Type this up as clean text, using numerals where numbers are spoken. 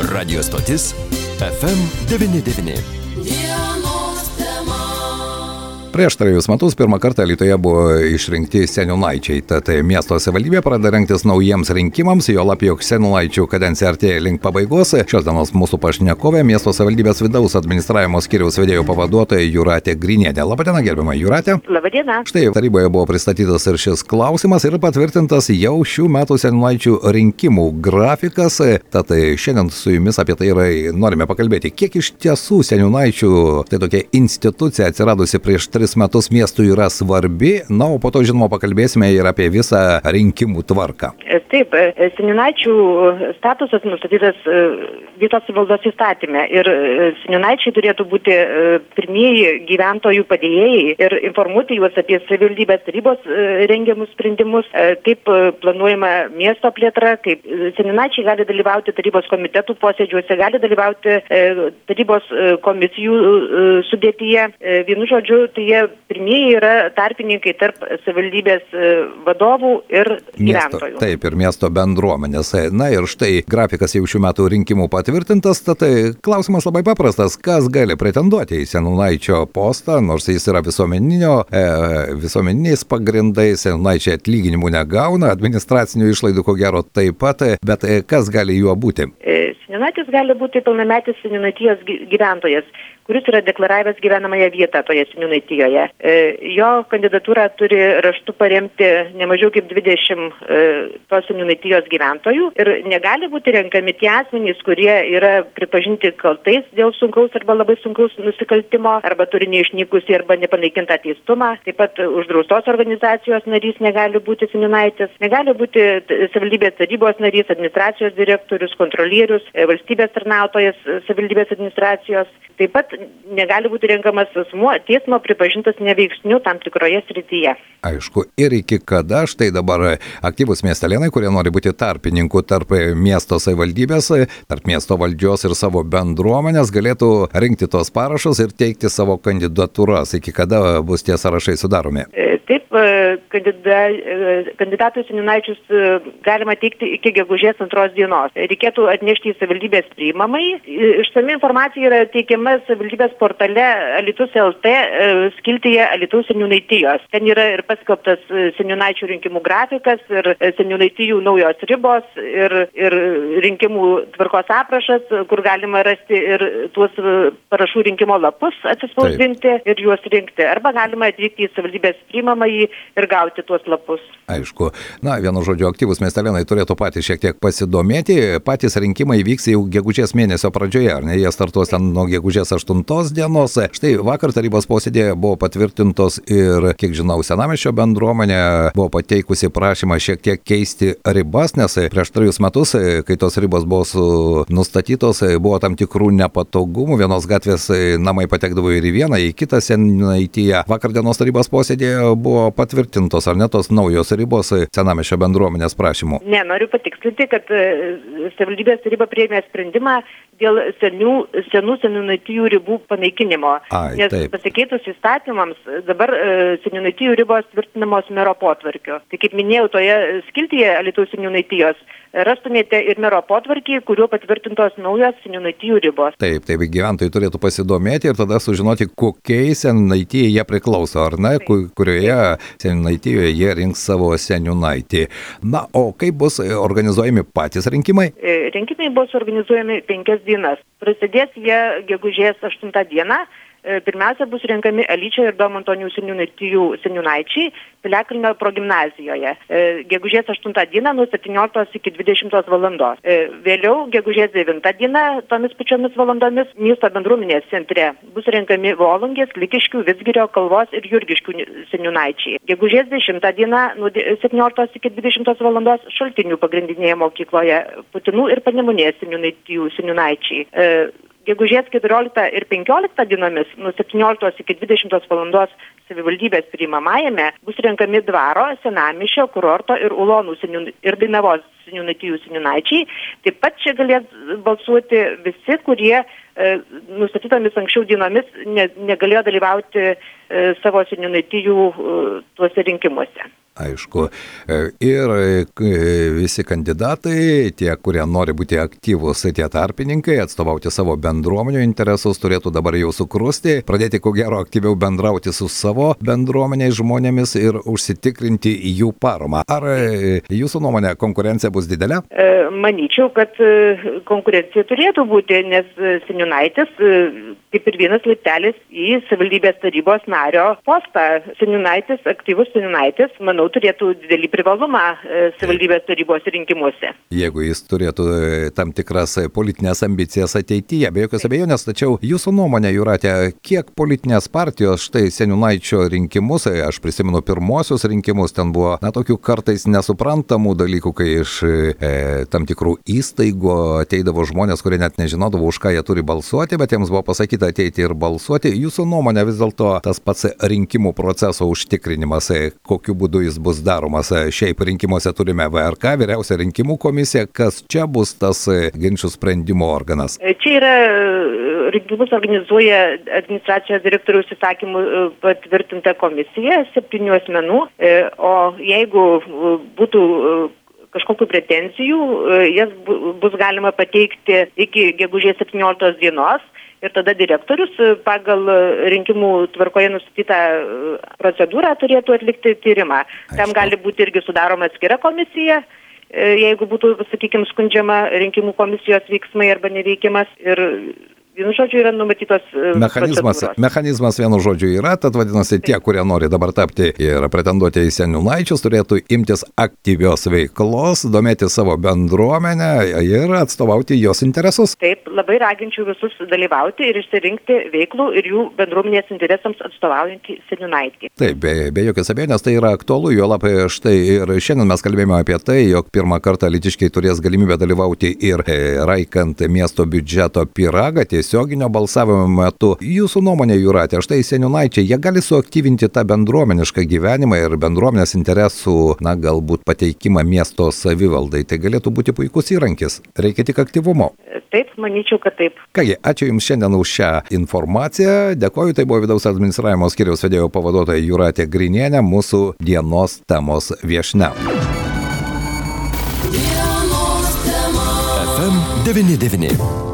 Radio stotis FM99. Prieš 3 metus pirmą kartą Alytuje buvo išrinkti seniūnaičiai, tad miesto savivaldybė pradeda rengtis naujiems rinkimams, juolab jog seniūnaičių kadencija artėja link pabaigos. Šios dienos mūsų pašnekovė miesto savivaldybės vidaus administravimo skyriaus vedėjo pavaduotoja Jūratė Grinienė. Labadiena, gerbiama Jūratė. Labadiena. Štai taryboje buvo pristatytas ir šis klausimas ir patvirtintas jau šių metų seniūnaičių rinkimų grafikas. Tad šiandien su jumis apie tai ir norime pakalbėti. Kiek iš tiesų seniūnaičių, tai tokia institucija atsiradusi prieš 3 metus miestui yra svarbi, na, o po to, žinoma, pakalbėsime ir apie visą rinkimų tvarką. Taip, seniūnaičių statusas nustatytas vietos savivaldos įstatyme ir seniūnaičiai turėtų būti pirmieji gyventojų padėjėjai ir informuoti juos apie savivaldybės tarybos rengiamus sprendimus, kaip planuojama miesto plėtra, kaip seniūnaičiai gali dalyvauti tarybos komitetų posėdžiuose, gali dalyvauti tarybos komisijų sudėtyje. Vienu žodžiu, tai jie pirmieji yra tarpininkai tarp savivaldybės vadovų ir gyventojų. Taip, ir miesto bendruomenės. Na ir štai grafikas jau šių metų rinkimų patvirtintas, tad klausimas labai paprastas. Kas gali pretenduoti į seniūnaičio postą, nors jis yra visuomeniniais pagrindais, seniūnaičiai atlyginimų negauna, administracinių išlaidų ko gero taip pat, bet kas gali juo būti? Seniūnaitis gali būti pilnametis seniūnaitijos gyventojas, kuris yra deklaravęs gyvenamąją vietą toje seniūnaitijoje. Jo kandidatūrą turi raštu paremti nemažiau kaip 20 tos seniūnaitijos gyventojų ir negali būti renkami tie asmenys, kurie yra pripažinti kaltais dėl sunkaus arba labai sunkaus nusikaltimo, arba turi neišnykusį arba nepanaikintą teistumą. Taip pat uždraustos organizacijos narys negali būti seniūnaitis, negali būti savivaldybės tarybos narys, administracijos direktorius, kontrolierius, valstybės tarnautojas savivaldybės administracijos. Taip pat negali būti renkamas asmuo teismo pripažintas neveiksniu tam tikroje srityje. Aišku, ir iki kada štai dabar aktyvūs miestelėnai, kurie nori būti tarpininkų tarp miesto savivaldybės, tarp miesto valdžios ir savo bendruomenės, galėtų rinkti tos parašus ir teikti savo kandidatūras. Iki kada bus tie sąrašai sudaromi? Taip, kandidatų seniūnaičius galima teikti iki gegužės 2 dienos. Reikėtų atnešti į savivaldybės priimamai. Išsami informacija yra teikiama savivaldybės portale Alytus LT skiltyje Alytaus seniūnaitijos. Ten yra ir paskelbtas seniūnaičių rinkimų grafikas, ir seniūnaitijų naujos ribos, ir rinkimų tvarkos aprašas, kur galima rasti ir tuos parašų rinkimo lapus atsispausdinti ir juos rinkti. Arba galima atvykti į savivaldybės priimamąjį ir gauti tuos lapus. Aišku. Na, vienu žodžiu, aktyvūs miestelėnai turėtų patys šiek tiek pasidomėti. Patys rinkimai vyks jau gegužės mėnesio pradžioje, ar ne? Jie startuos ten nuo gegužės 8 dienos. Štai vakar tarybos posėdėje buvo patvirtintos ir, kiek žinau, senamiesčio bendruomenė buvo pateikusi prašymą šiek tiek keisti ribas, nes prieš 3 metus, kai tos ribos buvo nustatytos, buvo tam tikrų nepatogumų. Vienos gatvės namai patekdavo ir į vieną, į kitą seniūnaitiją. Vakar dienos tarybos posėdėje buvo patvirtintos, ar ne, tos naujos ribos senamiesčio bendruomenės prašymų? Ne, noriu patikslinti, kad savivaldybės taryba priėmė sprendimą dėl senų seniūnaitijų ribų panaikinimo. Nes pasikeitus įstatymams dabar seniūnaitijų ribos tvirtinamos mero potvarkiu. Tai kaip minėjau, toje skiltyje Alytaus seniūnaitijos rastumėte ir mero potvarkį, kuriuo patvirtintos naujos seniūnaitijų ribos. Taip, gyventojai turėtų pasidomėti ir tada sužinoti, kokiai seniūnaitijai jie priklauso, ar ne, kurioje seniūnaitijoje jie rinks savo seniūnaitį. Na, o kaip bus organizuojami patys rinkimai? Rinkimai bus organizuojami 5 dienas. Prasidės jie gegužės 8 dieną. Pirmiausia, bus renkami Alyčio ir Domantonių seniūnaitijų seniūnaičiai Piliakalnio progimnazijoje. Gegužės 8 dieną nuo 17 iki 20 valandos. Vėliau, gegužės 9 dieną, tomis pačiomis valandomis, miesto bendruomenės centre bus renkami Volungės, Likiškių, Vidzgirio, Kalvos ir Jurgiškių seniūnaičiai. Gegužės 10 dieną nuo 17 iki 20 valandos Šaltinių pagrindinėje mokykloje Putinų ir Panemunės seniūnaitijų seniūnaičiai. Gegužės 14 ir 15 dienomis nuo 17 iki 20 valandos savivaldybės priimamajame bus renkami Dvaro, Senamiesčio, Kurorto ir Ulonų ir Dainavos seniūnaitijų seniūnaičiai. Taip pat čia galės balsuoti visi, kurie nustatytomis anksčiau dienomis negalėjo dalyvauti savo seniūnaitijų tuose rinkimuose. Aišku. Ir visi kandidatai, tie, kurie nori būti aktyvūs, tie tarpininkai, atstovauti savo bendruomenių interesus, turėtų dabar jau sukrusti, pradėti ko gero aktyviau bendrauti su savo bendruomeniais žmonėmis ir užsitikrinti jų paramą. Ar jūsų nuomonė konkurencija bus didelė? Manyčiau, kad konkurencija turėtų būti, nes seniūnaitis kaip ir vienas laiptelis į savivaldybės tarybos nario postą. Seniūnaitis, aktyvus seniūnaitis, manau, turėtų didelį privalumą savivaldybės tarybos rinkimuose. Jeigu jis turėtų tam tikras politinės ambicijas ateityje, be jokios abejonės, tačiau jūsų nuomonė, Jūrate, kiek politinės partijos štai seniūnaičio rinkimus, aš prisimenu pirmosius rinkimus, ten buvo, tokių kartais nesuprantamų dalykų, kai iš tam tikrų įstaigų ateidavo žmonės, kurie net nežinodavo, už ką jie turi balsuoti, bet jiems buvo pasakyta ateiti ir balsuoti. Jūsų nuomonė vis dėlto tas pats rinkimų proceso užtikrinimas, kokiu būdu jis bus daromas. Šiaip rinkimuose turime VRK, vyriausią rinkimų komisiją, kas čia bus tas ginčių sprendimo organas? Čia yra rinkimus organizuoja administracijos direktoriaus įsakymų patvirtinta komisija 7 asmenų, o jeigu būtų kažkokių pretenzijų, jas bus galima pateikti iki gegužės 17 dienos ir tada direktorius pagal rinkimų tvarkoje nustatytą procedūrą turėtų atlikti tyrimą. Tam gali būti irgi sudaroma atskira komisija, jeigu būtų, sakykime, skundžiama rinkimų komisijos veiksmai arba neveikimas ir vienu žodžiu yra numatytos mechanizmas vienu žodžiu yra, tad vadinasi tie, kurie nori dabar tapti ir pretenduoti į seniūnaičius, turėtų imtis aktyvios veiklos, domėti savo bendruomenę ir atstovauti jos interesus. Taip, labai raginčiau visus dalyvauti ir išsirinkti veiklų ir jų bendruomenės interesams atstovaujantį seniūnaitį. Taip, be jokios abejonės tai yra aktualu, juolab štai ir šiandien mes kalbėjome apie tai, jog pirmą kartą alytiškiai turės galimybę dalyvauti ir raikant miesto biudžeto pyragą tiesioginio balsavimo metu. Jūsų nuomonė, Jūrate, štai seniūnaičiai, jie gali suaktyvinti tą bendruomenišką gyvenimą ir bendruomenės interesų, galbūt pateikimą miesto savivaldai. Tai galėtų būti puikus įrankis. Reikia tik aktyvumo. Taip, manyčiau, kad taip. Kągi, ačiū Jums šiandien už šią informaciją. Dėkoju, tai buvo vidaus administravimo skyriaus vedėjo pavaduotoja Jūratė Grinienė, mūsų dienos temos viešnia. FM 99.